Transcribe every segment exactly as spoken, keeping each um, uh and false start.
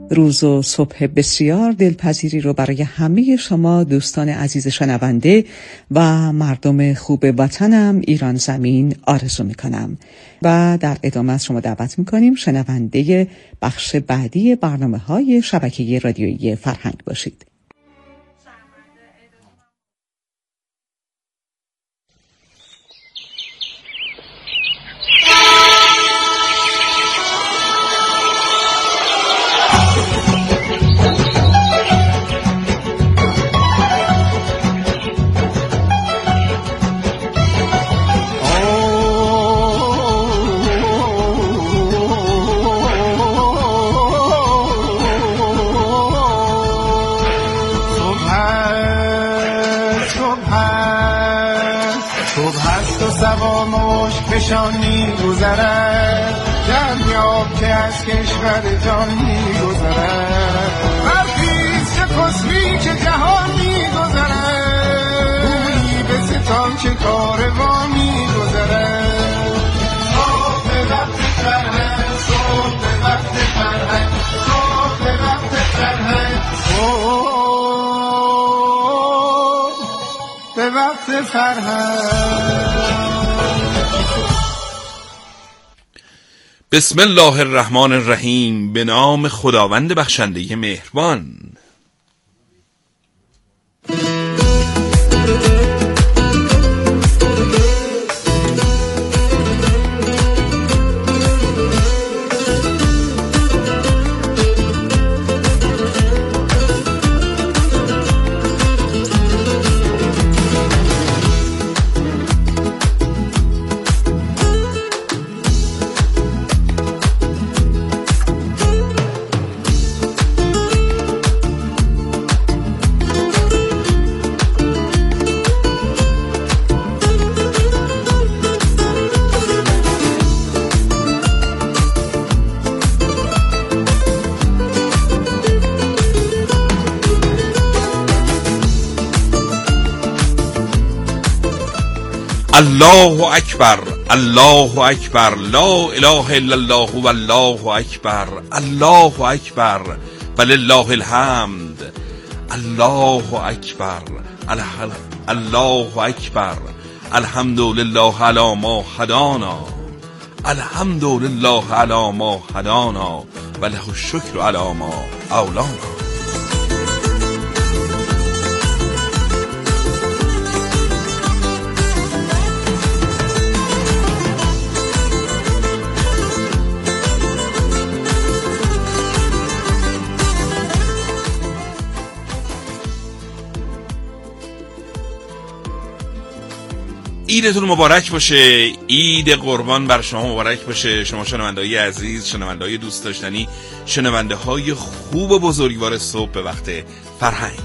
روز و صبح بسیار دلپذیری رو برای همه شما دوستان عزیز شنونده و مردم خوب وطنم ایران زمین آرزو میکنم و در ادامه از شما دعوت میکنیم شنونده بخش بعدی برنامه های شبکه رادیویی فرهنگ باشید. کشان می‌گذرد دریاب که از کشور جان می‌گذرد برخیز چه خسبی که جهان می‌گذرد بویی به ستان که کاروان می‌گذرد صبح به وقت فرهنگ صبح به وقت فرهنگ صبح به وقت فرهنگ صبح به وقت فرهنگ. بسم الله الرحمن الرحیم. به نام خداوند بخشنده مهربان. الله اکبر الله اکبر لا اله الا الله والله اکبر الله اکبر ولله الحمد الله اکبر الله اکبر الحمد لله علی ما هدانا الحمد لله علی ما هدانا وله الشکر علی ما اولانا. عیدتون مبارک باشه. عید قربان بر شما مبارک باشه. شما شنونده‌های عزیز، شنونده‌های دوست داشتنی، شنونده‌های خوب و بزرگوار صبح به وقت فرهنگ.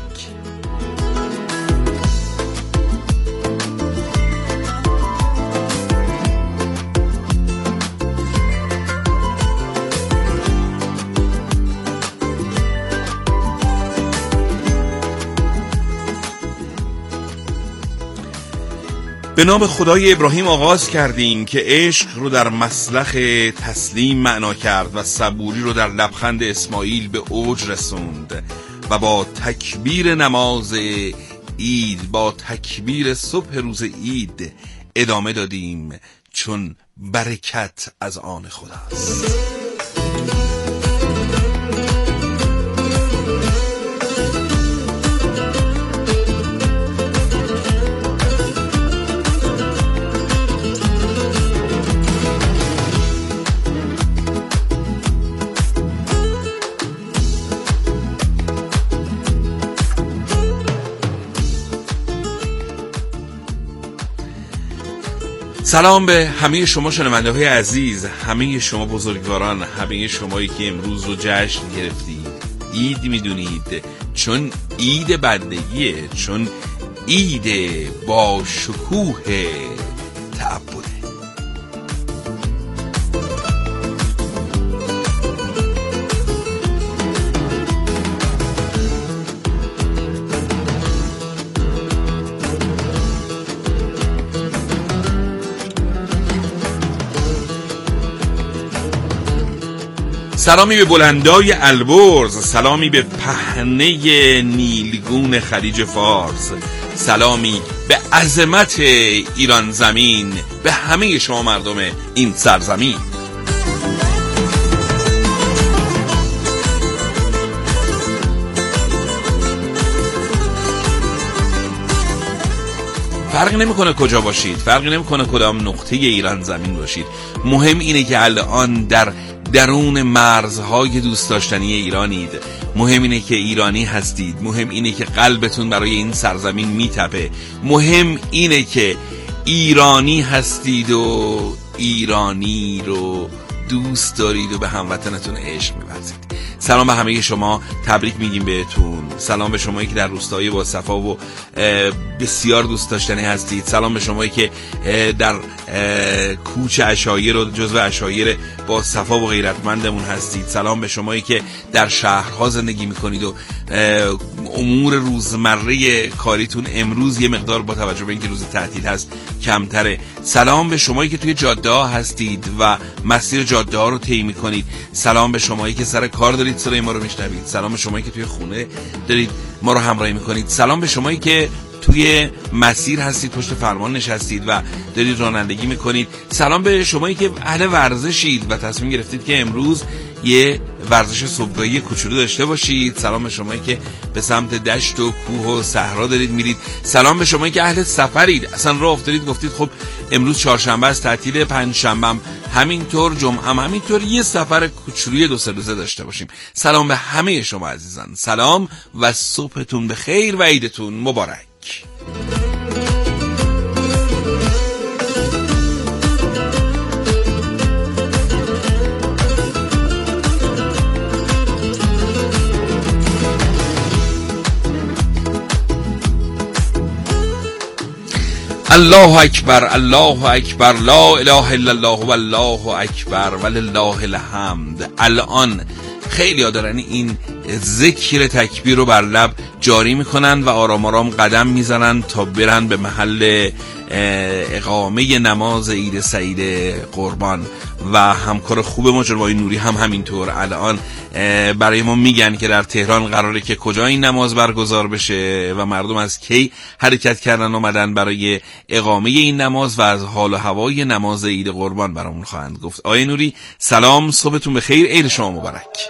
به نام خدای ابراهیم آغاز کردیم که عشق رو در مسلخ تسلیم معنا کرد و صبوری رو در لبخند اسماعیل به اوج رسوند و با تکبیر نماز عید، با تکبیر صبح روز عید ادامه دادیم چون برکت از آن خداست. سلام به همه شما شنونده های عزیز، همه شما بزرگواران، همه شمایی که امروز رو جشن گرفتید. عید میدونید چون عید بندگیه، چون عید با شکوه تعبده. سلامی به بلندای البرز، سلامی به پهنه نیلگون خلیج فارس، سلامی به عظمت ایران زمین، به همه شما مردم این سرزمین. فرقی نمیکنه کجا باشید، فرقی نمیکنه کدام نقطه ایران زمین باشید، مهم اینه که الان در درون مرزهای دوست داشتنی ایرانید، مهم اینه که ایرانی هستید، مهم اینه که قلبتون برای این سرزمین میتپه، مهم اینه که ایرانی هستید و ایرانی رو دوست دارید و به هموطنتون عشق می‌ورزید. سلام به همه شما، تبریک میگیم بهتون. سلام به شمایی که در روستای با صفا و بسیار دوست داشتنی هستید. سلام به شمایی که در کوچ عشایر و جزو عشایر با صفا و غیرتمندمون هستید. سلام به شمایی که در شهرها زندگی میکنید و امور روزمره کاریتون امروز یه مقدار با توجه به اینکه روز تعطیل هست کمتره. سلام به شمایی که توی جاده ها هستید و مسیر جاده ها رو طی میکنید. سلام به شمایی که سر کار دارید صدای ما رو میشنوید. سلام به شمایی که توی خونه دارید ما رو همراهی میکنید. سلام به شمایی که توی مسیر هستید، پشت فرمان نشستید و دارید رانندگی میکنید. سلام به شمایی که اهل ورزشید و تصمیم گرفتید که امروز یه ورزش صبحگاهی کوچولو داشته باشید. سلام به شمایی که به سمت دشت و کوه و صحرا دارید میرید. سلام به شمایی که اهل سفرید، اصلا راه افتادید گفتید خب امروز چهارشنبه است، تعطیل، پنجشنبه هم همینطور، جمعه هم همینطور، یه سفر کوچولوی دو سه روزه داشته باشیم. سلام به همه شما عزیزان، سلام و صبحتون بخیر و عیدتون مبارک. الله اکبر، الله اکبر، لا اله الا الله والله اکبر ولله الحمد. الان خیلی ها دارن این ذکر تکبیر رو بر لب جاری میکنن و آرام آرام قدم میزنن تا برن به محل اقامه نماز عید سعید قربان و همکار خوب ما جناب آقای نوری هم همینطور الان برای ما میگن که در تهران قراره که کجا این نماز برگزار بشه و مردم از کی حرکت کردن اومدن برای اقامه این نماز و از حال و هوای نماز عید قربان برامون خواهند گفت. آقای نوری سلام، صبحتون بخیر، عید شما مبارک.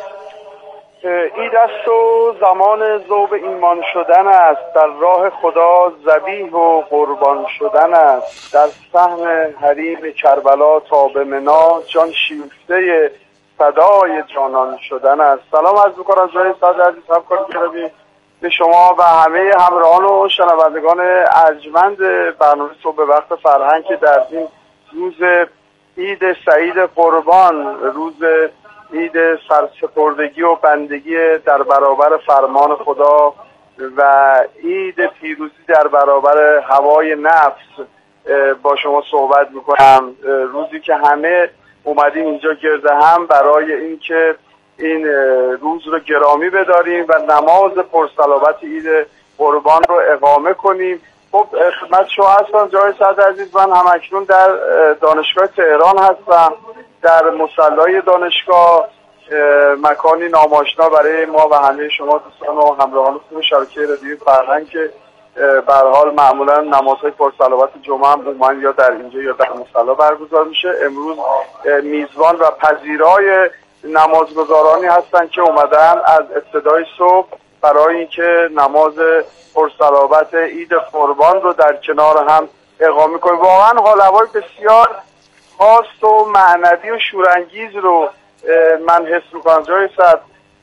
عید است و زمان ذوب ایمان شدن است، در راه خدا ذبیح و قربان شدن است، در صحن حریم کربلا تا به منا جان شیفته صدای جانان شدن است. سلام عرض می‌کنم جناب استاد عزیز، همکار گرامی، به شما و همه همراهان و شنوندگان ارجمند برنامه صبح وقت فرهنگ که در این روز عید سعید قربان، روز عید سرسپردگی و بندگی در برابر فرمان خدا و عید پیروزی در برابر هوای نفس با شما صحبت میکنم. روزی که همه اومدیم اینجا گرده هم برای اینکه این روز رو گرامی بداریم و نماز پرصلوات عید قربان رو اقامه کنیم. خب خدمت شما هستم جای صد عزیز، من همکنون در دانشگاه تهران هستم، در مصلی دانشگاه، مکانی ناماشنا برای ما و همه شما دوستان و همراهان خوب شبکه رادیو فرهنگ که به هر حال معمولا نمازهای پرصلوات جمعه هم عموما یا در اینجا یا در مصلی برگزار میشه. امروز میزبان و پذیرای نمازگزارانی هستن که اومدن از ابتدای صبح برای اینکه نماز پرصلوات عید قربان رو در کنار هم اقامه کنیم. واقعا حال هوای بسیار خاص و معنوی و شورانگیز رو من حس میکنم جای صد،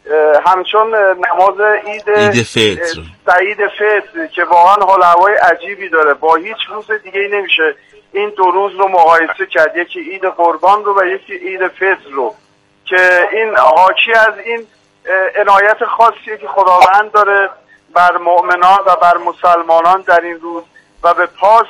همچون نماز عید عید فطر سعید فطر که واقعا حال هوای عجیبی داره، با هیچ روز دیگه نمیشه این دو روز رو مقایسه کرد، یکی عید قربان رو و یکی عید فطر رو، که این حاکی از این عنایت خاصیه که خداوند داره بر مؤمنان و بر مسلمانان در این روز و به پاس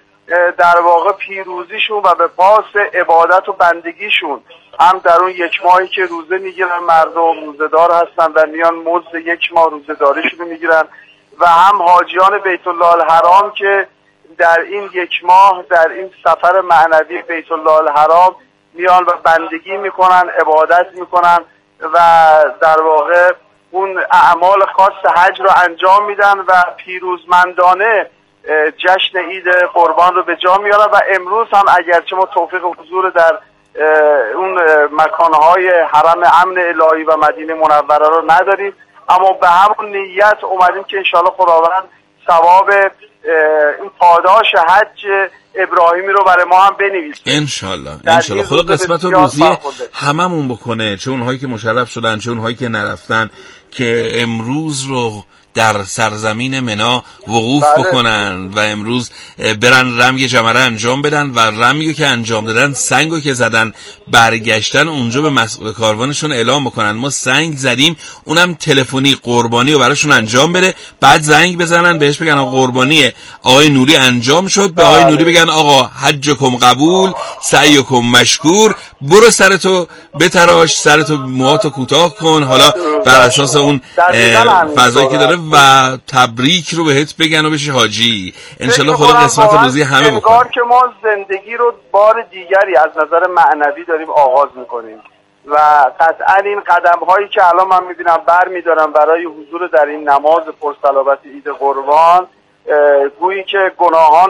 در واقع پیروزیشون و به پاس عبادت و بندگیشون هم در اون یک ماهی که روزه میگیرن، مردم روزه‌دار هستن و میان مزد یک ماه روزه‌داریشون رو میگیرن، و هم حاجیان بیت الله الحرام که در این یک ماه در این سفر معنوی بیت الله الحرام میان و بندگی میکنن، عبادت میکنن و در واقع اون اعمال خاص حج رو انجام میدن و پیروزمندانه جشن عید قربان رو به جا میارن. و امروز هم اگرچه ما توفیق حضور در اون مکانهای حرم امن الهی و مدینه منوره رو نداریم، اما به همون نیت اومدیم که انشاءالله خداوند ثواب این پاداش حج ابراهیمی رو برای ما هم بنویسه. انشالله انشالله خدا قسمت و روزی هممون بکنه، چه اونهایی که مشرف شدن چه اونهایی که نرفتن، که امروز رو در سرزمین منا وقوف بله. بکنن و امروز برن رمی جمره انجام بدن و رمی که انجام دادن، سنگو که زدن برگشتن اونجا به مسئول کاروانشون اعلام بکنن ما سنگ زدیم، اونم تلفنی قربانی رو براشون انجام بده، بعد زنگ بزنن بهش بگن آقا قربانی آقای نوری انجام شد، به آقای نوری بگن آقا حجکم قبول سعیکم مشکور، برو سرتو بتراش، سرتو موهاتو کوتاه کن، حالا بر اساس اون فضایی که داره و تبریک رو بهت بگن و بشی حاجی. انشالله خدا قسمت روزی همه بکنه. انگار که ما زندگی رو بار دیگری از نظر معنوی داریم آغاز میکنیم و قطعا این قدم هایی که الان من میبینم بر میدارم برای حضور در این نماز پرصلابت عید قربان، گویی که گناهان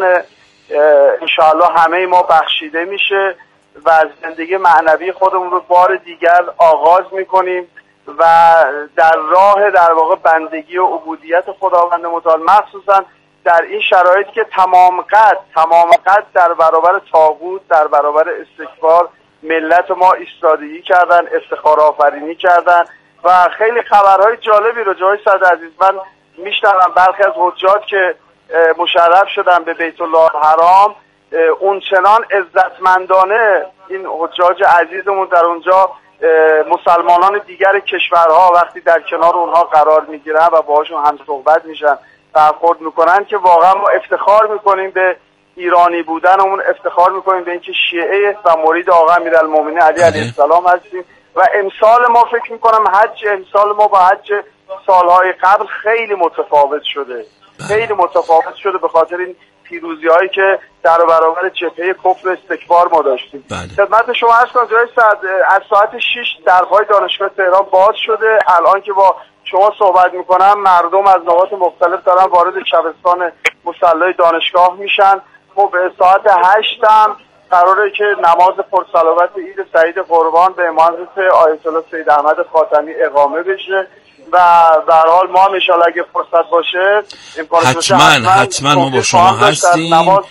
انشالله همه ما بخشیده میشه و زندگی معنوی خودمون رو بار دیگر آغاز میکنیم و در راه در واقع بندگی و عبودیت خداوند متعال، مخصوصا در این شرایطی که تمام قد تمام قد در برابر طاغوت، در برابر استکبار ملت ما ایستادگی کردن، افتخار آفرینی کردن و خیلی خبرهای جالبی رو جای صد عزیز من میشنوم. برخی از حجاج که مشرف شدن به بیت الله الحرام اون چنان عزتمندانه این حجاج عزیزمون در اونجا مسلمانان دیگر کشورها وقتی در کنار اونها قرار میگیرن و باهاشون هم صحبت میشن برخورد میکنن که واقعا ما افتخار میکنیم به ایرانی بودنمون، افتخار میکنیم به اینکه شیعه و مرید آقا امیرالمومنین علی علیه السلام هستیم و امسال ما فکر میکنم حج امسال ما با حج سالهای قبل خیلی متفاوت شده، خیلی متفاوت شده به خاطر این پیروزی هایی که در برابر جبهه کفر استکبار ما داشتیم. خدمت شما عرض کنم جای ساعت از ساعت شش درهای دانشگاه تهران باز شده. الان که با شما صحبت میکنم مردم از نقاط مختلف دارن وارد شبستان مصلی دانشگاه میشن. خب ساعت هشت هم قراره که نماز پرصلوات عید سعید قربان به امامت آیت الله سید احمد خاتمی اقامه بشه و به هر حال ما هم ان شاءالله اگه فرصت باشه حتما حتما ما با شما هستیم.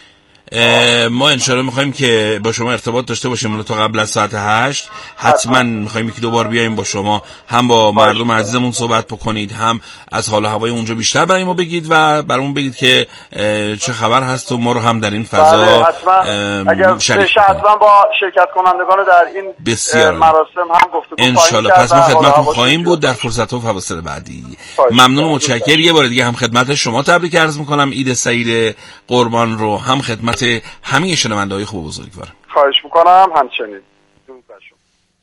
ما انشالله میخوایم که با شما ارتباط داشته باشیم تا قبل از ساعت هشت. حتما میخوایم یکی دو بار بیاییم با شما، هم با مردم عزیزمون صحبت بکنید، هم از حال و هوای اونجا بیشتر برای ما بگید و برامون بگید که چه خبر هست و ما رو هم در این فضا شریک کنید. حتما با شرکت کنندگان در این بسیار مراسم هم گفتگو انشالله. پس ما خدمتتون خواهیم بود در فرصت و فواصل بعدی. ممنون و متشکرم. یه بار دیگه هم خدمت شما تبریک عرض میکنم عید سعید قربان رو، هم خدمت همه شنونده‌های خوب و بزرگوار. خواهش میکنم همچنین. درود بر شما.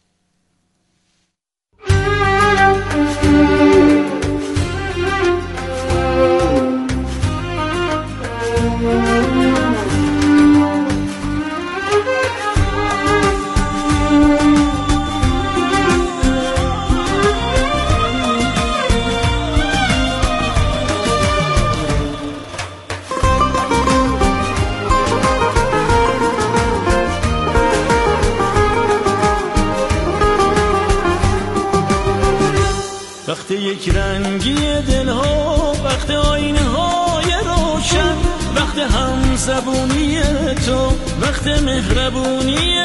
وقت یک رنگی دلها، وقت آینه های روشن، وقت هم زبونی تو، وقت مهربونی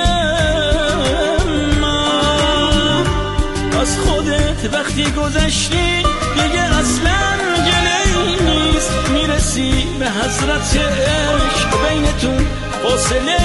من از خودت وقتی گذشتی دیگه اصلا گله‌ای نیست، میرسی به حضرت عشق بینتون فاصله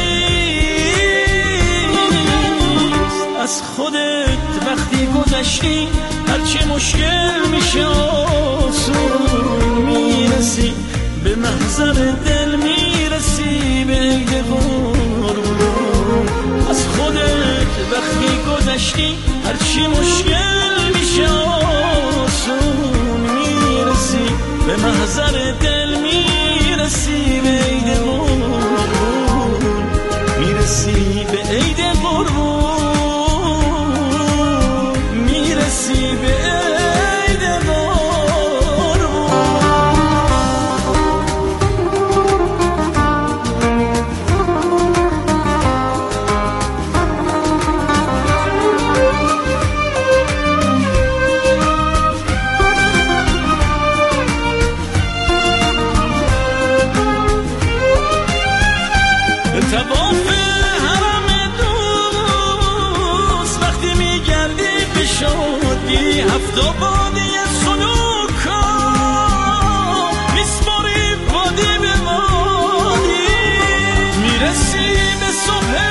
نیست. از خودت وقتی گذشتی هرچی مشکل میشه آسون میرسی، به محضر دل میرسی به عید قربون. از خودت وقتی گذشتی هرچی مشکل میشه آسون میرسی، به محضر دل میرسی به عید قربون، میرسی به عید قربون. میرسی هفت آبادی سلوکا، میسپاری وادی به وادی، میرسی به صبح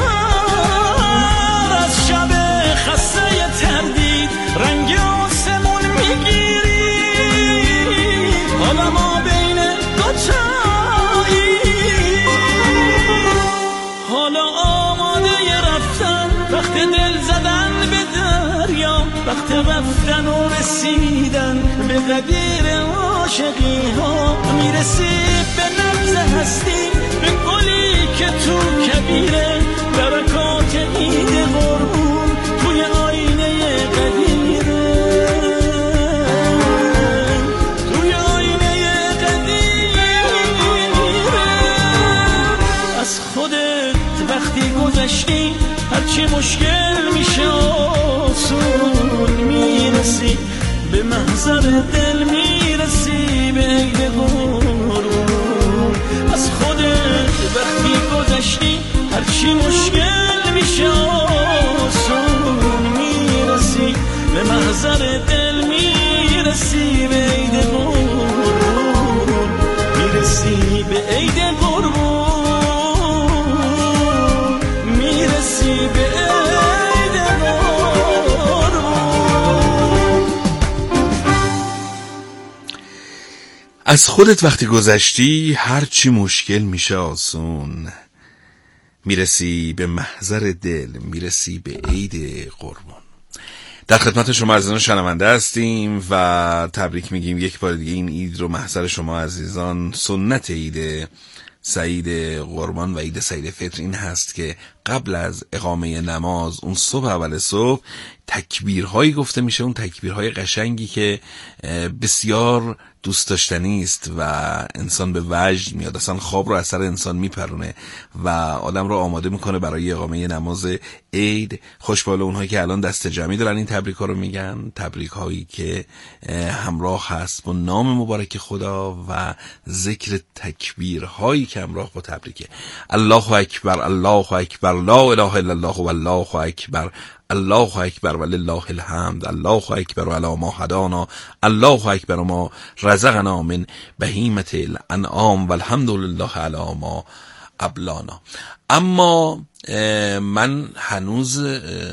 بار، از شب خسته تردید رنگ آسمون میگیری، حالا ما بین دوتایی، حالا آماده رفتن، وقت دل زدن به دریا، وقت رفتن و رسیدن به قدیر عاشقی ها، میرسی به نبض هستی، به گلی که تو کبیره، برکات عید قربون توی آینه قدیره، توی آینه قدیره. از خودت وقتی گذشتی هرچی مشکل میشه آسون میرسی، به محضر دل میرسی به عید قربون. از خودت وقتی گذشتی هرچی مشکل میشه آسون میرسی، به محضر دل میرسی به عید قربون، میرسی به عید قربون، میرسی به عید قربون. از خودت وقتی گذشتی هر چی مشکل میشه آسون، میرسی به محضر دل، میرسی به عید قربان. در خدمت شما عزیزان شنونده هستیم و تبریک میگیم یک بار دیگه این عید رو محضر شما عزیزان. سنت عید سعید قربان و عید سعید فطر این هست که قبل از اقامه نماز اون صبح اول صبح تکبیرهایی گفته میشه، اون تکبیرهای قشنگی که بسیار دوست داشتنی است و انسان به وجد میاد، اصلا خواب رو از سر انسان میپرونه و آدم رو آماده میکنه برای اقامه نماز عید. خوشبال اونهایی که الان دست جمعی دارن این تبریک ها رو میگن، تبریک هایی که همراه هست با نام مبارک خدا و ذکر تکبیرهایی که همراه با تبریکه. الله اکبر، الله اکبر، لا اله الا الله و الله اکبر، الله اکبر ولله الحمد، الله اکبر و علی ما هدانا، الله اکبر و ما رزقنا من بهیمة الانعام والحمد لله علی ما ابلانا. اما من هنوز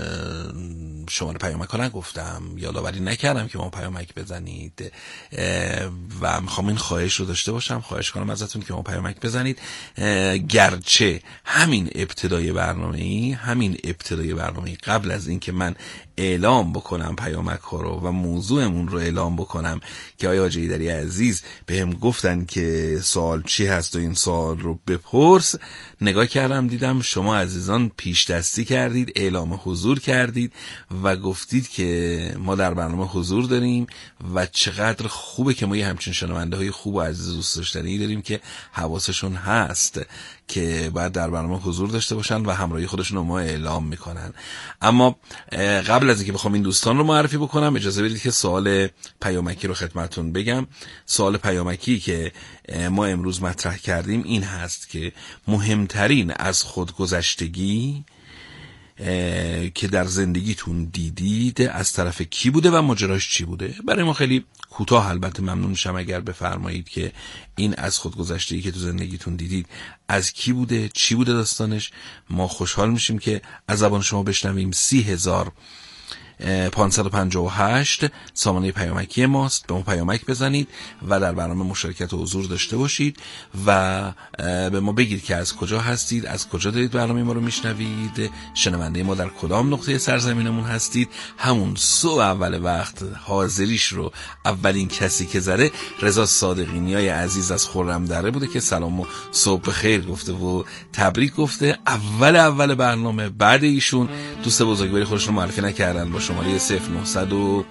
شماره پیامک ها نگفتم، یادآوری نکردم که ما پیامک بزنید و میخوام این خواهش رو داشته باشم، خواهش کنم ازتون که ما پیامک بزنید. گرچه همین ابتدای برنامه‌ای همین ابتدای برنامه‌ای قبل از این که من اعلام بکنم پیامک ها رو و موضوعمون رو اعلام بکنم که آیا حاجی ایدری عزیز بهم گفتن که سوال چی هست و این سوال رو بپرس، نگاه کردم دیدم شما عزیزان پیش دستی کردید، اعلام حضور کردید و گفتید که ما در برنامه حضور داریم و چقدر خوبه که ما یه همچین شنونده های خوب و عزیز دوست داشتنی داریم که حواسشون هست که باید در برنامه حضور داشته باشن و همراهی خودشون رو ما اعلام میکنن. اما قبل از اینکه بخوام این دوستان رو معرفی بکنم اجازه بدید که سوال پیامکی رو خدمتتون بگم. سوال پیامکی که ما امروز مطرح کردیم این هست که مهمترین از خودگذشتگی که در زندگیتون دیدید از طرف کی بوده و ماجراش چی بوده؟ برای ما خیلی کوتاه البته ممنون میشم اگر بفرمایید که این از خودگذشتگی که تو زندگیتون دیدید از کی بوده، چی بوده داستانش. ما خوشحال میشیم که از زبان شما بشنویم. سی هزار پانصد و پنجاه و هشت سامانه پیامکی ماست، به ما پیامک بزنید و در برنامه مشارکت و حضور داشته باشید و به ما بگید که از کجا هستید، از کجا دارید برنامه ما رو میشنوید، شنونده ما در کدام نقطه سرزمینمون هستید. همون صبح اول وقت حاضریش رو اولین کسی که زده رضا صادقینیای عزیز از خرم دره بوده که سلام و صبح خیر گفته و تبریک گفته. اول اول برنامه بعد ایشون دوست بزرگواری خودشون رو معرفی نکردن، با شماره صفر نهصد و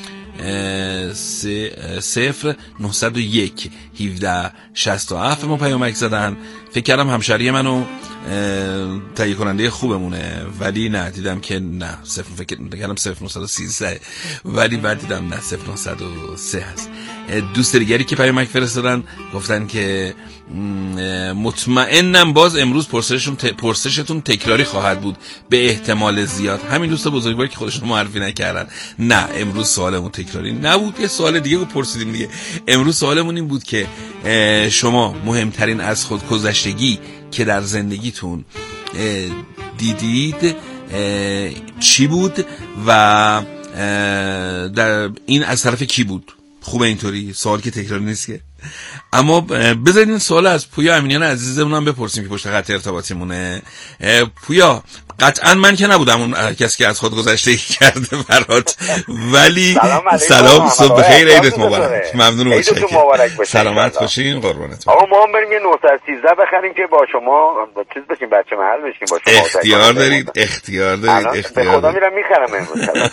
صفر نهصد و یک هفده شصت و هفت ما پیامک زدن. فکر کردم همشری منو تهیه کننده خوبمونه، ولی نه دیدم که نه صفر فکر کردم صفر نهصد و سیزده، ولی بعد دیدم نه صفر نهصد و سه هست. دوست دیگری که پیامک فرستادن گفتن که مطمئنم باز امروز پرسشتون ت... پرسشتون تکراری خواهد بود به احتمال زیاد. همین دوست بزرگوار که خودشون معرفی نکردن، نه امروز سوالمون تکراری نبود، یه سوال دیگه رو پرسیدیم دیگه. امروز سوالمون این بود که شما مهمترین از خودگذشتگی که در زندگیتون دیدید چی بود و در این از طرف کی بود؟ خوبه اینطوری سوال که تکراری نیست که. اما بذارید این سوال از پویا امینیان عزیزمون هم بپرسیم که پشت خط ارتباطیمونه. پویا قطعا من که نبودم اون کسی که از خود گذشته کرده برات، ولی سلام صبح بخیر، عیدت مبارک. ممنون و متشکرم، سلامت باشین، قربونت. آقا ما هم بریم یه نهصد و سیزده بخریم که با شما چیز بشیم، بچه محل بشیم با شما. اختیار دارید، اختیار دارید، اختیار. به خدا میرم میخرم امروز.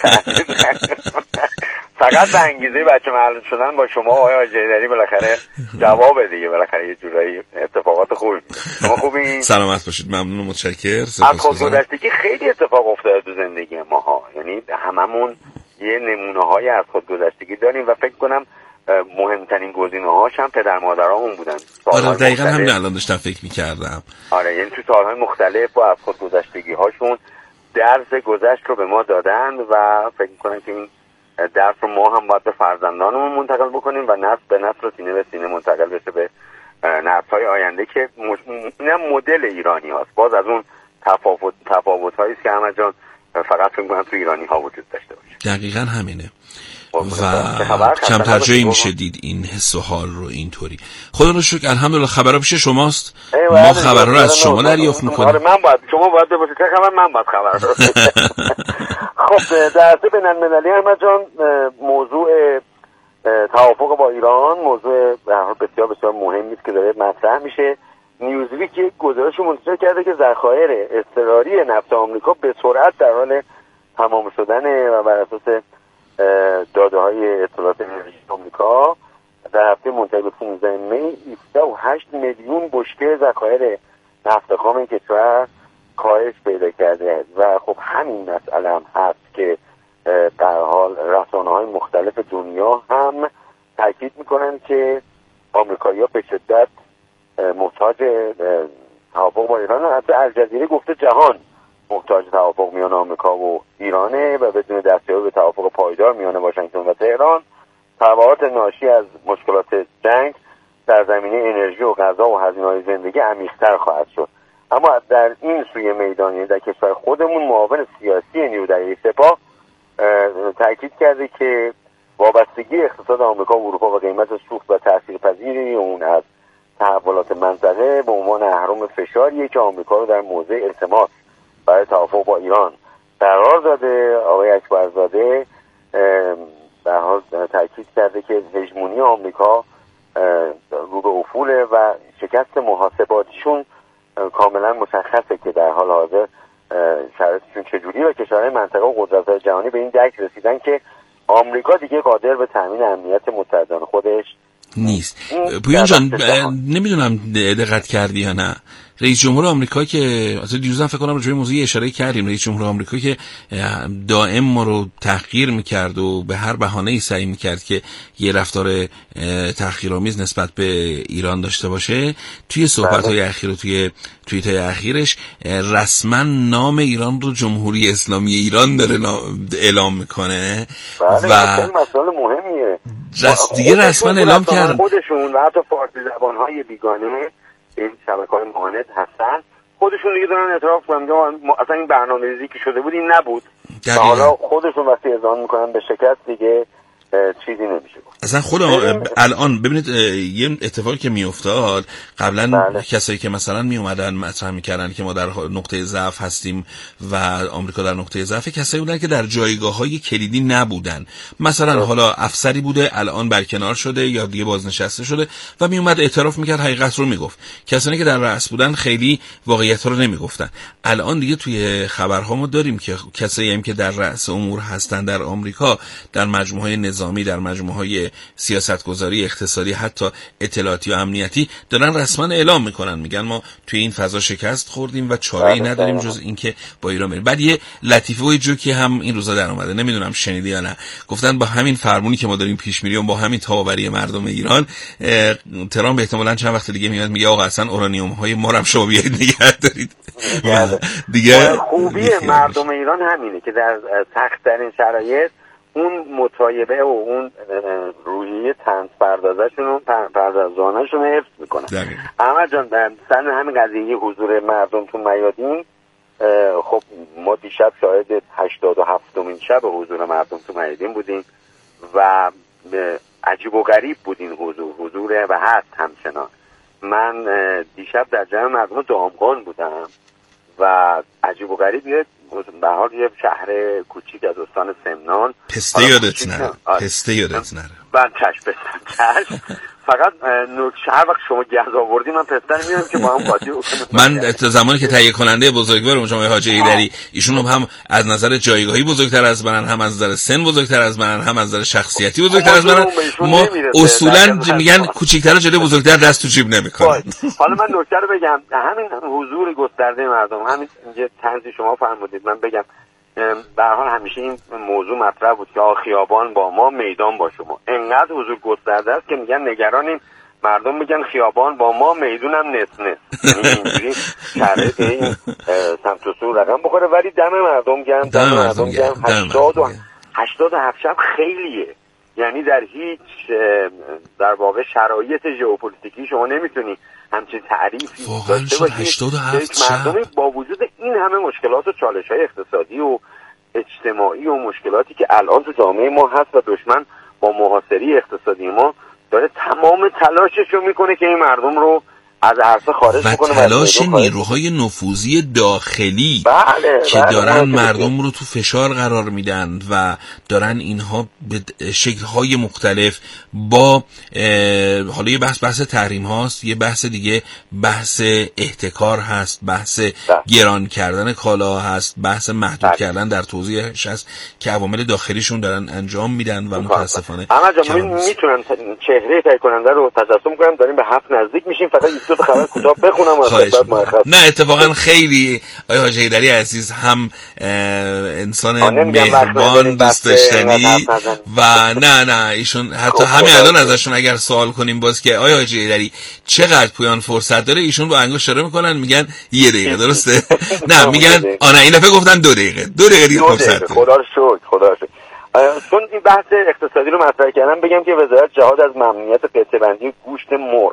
فقط به انگیزه بچه محل شدن با شما آقای حاجی‌دری بالاخره جواب دیگه، بالاخره یه جورایی اتفاقات خوبی. شما خوبین؟ سلامت باشید، ممنون و متشکرم. از خودگذشتگی خیلی اتفاق افتاده تو زندگی ماها، یعنی هممون یه نمونه‌های از خودگذشتگی داریم و فکر کنم مهمترین گزینه‌هاش هم پدر مادرامون بودن. آره دقیقاً همین الان داشتم فکر می‌کردم. آره یعنی تو سال‌های مختلف با از خودگذشتگی‌هاشون درس گذشت رو به ما دادن و فکر می‌کنم که این درس رو ما هم باید به فرزندانمون منتقل بکنیم و نسل به نسل و سینه به سینه منتقل بشه به نسل‌های آینده که اینم مدل ایرانی هاست. باز از اون تفاوت تفاوت‌هایی است که همه جان فقط فکر می‌کنم تو ایرانی ها وجود داشته باشه. دقیقاً همینه و کمتر جایی میشه دید این حس و حال رو اینطوری. خدا رو شکر الحمدلله خبرها پیش شماست، ما خبرها رو از شما دریافت می‌کنیم. آره من باید شما باید بپرسید چه خبر، من باید خبر رو. خب در بین المللی احمد جان موضوع توافق با ایران موضوع بسیار بسیار مهمی است که داره مطرح میشه. نیوزویک یک گزارش منتشر کرده که ذخایر اضطراری نفت آمریکا به سرعت در حال تمام شدن و بر اساس داده‌های اطلاعات انرژی آمریکا در هفته منتهی به پانزده می هفده و هشت میلیون بشکه ذخایر نفت خام این کشور کاهش پیدا کرده و خب همین مسئله هم هست که در حال رسانه‌های مختلف دنیا هم تاکید میکنن که آمریکایی‌ها به شدت محتاج توافق با ایران هستند. حتی الجزیره گفته جهان محتاج توافق میان آمریکا و ایرانه و بدون دستیابی به توافق پایدار میان واشنگتن و تهران تبعات ناشی از مشکلات جنگ در زمینه انرژی و غذا و هزینه‌های زندگی عمیق‌تر خواهد شد. اما در این سوی میدانی در کشور خودمون معاون سیاسی نیرودریایی سپاه تاکید کرده که وابستگی اقتصاد آمریکا و اروپا و قیمت سوخت و تاثیرپذیری اون از تحولات منطقه به عنوان اهرم فشاریه که آمریکا رو در موضع التماس برای توافق با ایران قرار داده. آقای اکبرزاده در حال تاکید کرده که هژمونی آمریکا رو به افوله و شکست محاسباتیشون کاملا مشخصه که در حال حاضر شرایطشون چجوری و کشورهای منطقه و قدرت‌های جهانی به این درک رسیدن که آمریکا دیگه قادر به تامین امنیت متحدان خودش نیست. پویان جان نمیدونم دقت کردی یا نه، رئیس جمهور آمریکا که اصلا دیروز هم فکر کنم راجع به موضوع اشاره کردیم، رئیس جمهور آمریکا که دائم ما رو تحقیر میکرد و به هر بهانه‌ای سعی میکرد که یه رفتار تحقیرآمیز نسبت به ایران داشته باشه، توی صحبت‌های اخیر و توی توییت‌های اخیرش رسما نام ایران رو جمهوری اسلامی ایران داره اعلام میکنه و مسئله مهمیه رس دیگه رسما اعلام کرد خودشون و حتی فارسی زبان‌های بیگانه این شبکه‌های معاند هستن خودشون دیگه دارن اعتراف کنن اصلا این برنامه‌ریزی که شده بود این نبود و حالا خودشون وقتی اذعان میکنن به شکست دیگه چیزی نمیشه گفت. اصلا خود الان ببینید یه اتفاقی که میافتاد قبلا بله. کسایی که مثلا می اومدن مطرح میکردن که ما در نقطه ضعف هستیم و آمریکا در نقطه ضعف، کسایی بودن که در جایگاه‌های کلیدی نبودن، مثلا بله. حالا افسری بوده الان برکنار شده یا دیگه بازنشسته شده و می اومد اعتراف میکرد، حقیقت رو میگفت. کسانی که در رأس بودن خیلی واقعیت رو نمیگفتن. الان دیگه توی خبرها ما داریم که کسایی هم که در رأس امور هستن در آمریکا در مجموعه نظامی، در مجموعه‌های سیاستگذاری، اقتصادی، حتی اطلاعاتی و امنیتی دارن رسما اعلام میکنن، میگن ما توی این فضا شکست خوردیم و چاره‌ای نداریم جز اینکه با ایران بریم. بعد یه لطیفه و جوکی هم این روزا در اومده، نمیدونم شنیدی یا نه، گفتن با همین فرمونی که ما داریم پیش میریم، با همین تاباوری مردم ایران، ترامپ احتمالاً چند وقت دیگه میاد میگه آقا اصلا اورانیوم های ما رو شما بیاید نگه دارید. دیگه خوبی مردم ایران همینه که در سخت‌ترین شرایط اون مطایبه و اون روحیه طنز پردازشون و پردازانشون رو حفظ میکنن. احمد جان سن همین قضیه حضور مردم تو میادین، خب ما دیشب شاهد هشتاد و هفتمین شب حضور مردم تو میادین بودیم و عجیب و غریب بود این حضور حضور و هست همچنان. من دیشب در جمع مردم دامغان بودم و عجیب و غریب یه به حال یه شهر کوچیک از استان سمنان. پسته یادت نره پسته یادت نره من چشم پستم چشم فقط نکته هر وقت شما گهز آوردی من پستر میام که با هم قاطی بکنم. من زمانی که تهیه کننده بزرگوار جناب حاجی ایدری، ایشون هم از نظر جایگاهی بزرگتر از من، هم از نظر سن بزرگتر از من، هم از نظر شخصیتی بزرگتر از من، ما اصولا میگن کوچیک‌تر جلوی بزرگتر دست تو جیب نمیکنن. حالا من نکته رو بگم، همین حضور گسترده مردم، همین یه طنزی شما فرمودید من بگم، به هر حال همیشه این موضوع مطرح بود که خیابان با ما میدان با شما. انقدر حضور گسترده است که میگن نگرانیم، مردم میگن خیابان با ما میدونم نس نس، یعنی اینجوری شرط این سمت و سو رقم بخوره. ولی دم مردم گرم، دم مردم گرم. هشتاد و هشتاد و هفت شب خیلیه، یعنی در هیچ در واقع شرایط ژئوپلیتیکی شما نمیتونی همچین تعریفی داشته باشی. هشتاد و هفت مردم با وجود این همه مشکلات و چالش‌های اقتصادی و اجتماعی و مشکلاتی که الان تو جامعه ما هست و دشمن با محاصره اقتصادی ما داره تمام تلاشش رو میکنه که این مردم رو از عرصه خارج و بکنه. تلاش نیروهای نفوذی داخلی بله، که بله، دارن بله، مردم رو تو فشار قرار میدن و دارن اینها به شکل‌های مختلف با حالا یه بحث بحث تحریم هاست، یه بحث دیگه بحث احتکار هست، بحث گران کردن کالا هست، بحث محدود کردن در توزیعش هست که عوامل داخلیشون دارن انجام میدن و متاسفانه اما جان میتونن چهره تایید کننده رو تجسم کنم داریم به هفت نزدیک میشیم. فقط دو تا خبر کوتاه بخونم از بعد مرخص. نه اتفاقا خیلی آقای حاجی ایدری عزیز هم انسان مهربان دوست داشتنی و نه نه ایشون حتی همین الان ازشون اگر سوال کنیم باز که آقای حاجی ایدری چقدر پویان فرصت داره، ایشون با انگشت اشاره میکنن میگن یه دقیقه، درسته؟ نه میگن آنه این دفعه گفتن دو دقیقه دو دقیقه دیگه فرصت داره. خدا رو شکر خدا رو شکر. چون این بحث اقتصادی رو مطرح کردم بگم که وزارت جهاد از ممنوعیت قطعه‌بندی گوشت مرغ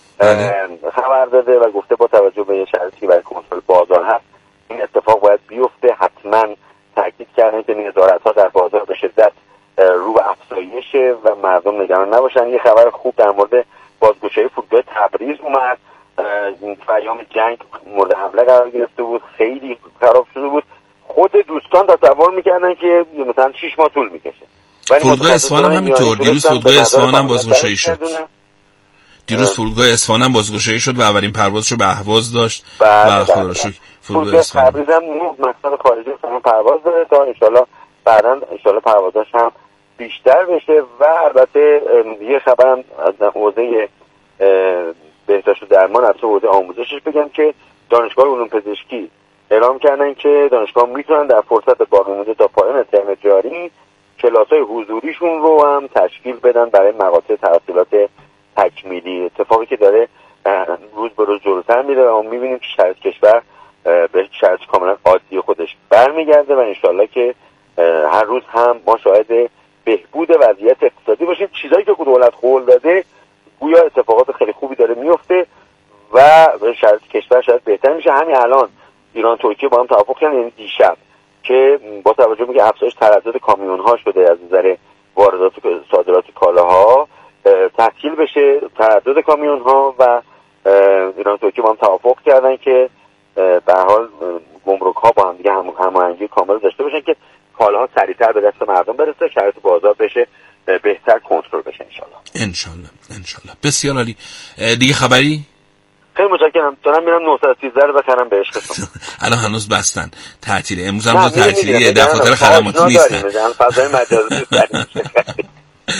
خبر داده و گفته با توجه به شرایطی که برای کنترل بازار هست این اتفاق باید بیفته. حتما تاکید کردن که نظارت‌ها در بازار به شدت رو به افزایشه و مردم نگران نباشن. یه خبر خوب در مورد بازگشایی فرودگاه تبریز اومد. و ایام جنگ مورد حمله قرار گرفته بود، خیلی خراب شده بود. خود دوستان تصور میکردن که مثلا شش ماه طول میکشه. فرودگاه اصفهان هم همینطور، دیروز فرودگاه اصفهان هم بازگشایی شد. دیروز فرودگاه اصفهان هم بازگشایی شد و اولین پروازشو به اهواز داشت و خدا رو شکر فرودگاه تبریز هم مقصد خارجی اصفهان پرواز داره تا انشالله بعداً انشالله پروازاش هم بیشتر بشه. و البته یه خبرم از حوزه بهداشت و درمان، از حوزه آموزشش بگم که دانشگاه علوم پزشکی اعلام کردن که دانشگاه میتونن در فرصت باقی مونده تا پایان ترم جاری کلاس‌های حضوریشون رو هم تشکیل بدن برای مقاطع تحصیلات تکمیلی. اتفاقی که داره روز به روز جلوتر میره و ما میبینیم که شرایط کشور به شرایط کاملا عادی خودش برمیگرده و انشالله که هر روز هم ما شاهد بهبود وضعیت اقتصادی باشیم. چیزایی که دولت قول داده گویا اتفاقات خیلی خوبی داره میفته و شرایط کشور شاید بهتر میشه. همین الان ایران ترکیه با هم توافق کردن، یعنی دیشب، که با توجه به افزایش تردد کامیون ها شده از نظر واردات و صادرات کالاها تسهیل بشه تردد کامیون ها و ایران ترکیه با هم توافق کردن که به هر حال گمرک ها با هم دیگه هماهنگی کامل داشته باشن که کالاها سریعتر به دست مردم برسه، شرایط بازار بشه بهتر کنترل بشه انشالله. انشالله انشالله. بسیار عالی. دیگه خبری؟ خیلی متشکرم. دارم میرم نهصد و سیزده رو بخرم به عشقتون. الان هنوز بستن تعطیله، امروز هم روز تعطیلیه، دفاتر خدماتی نیستن. فضای مجازی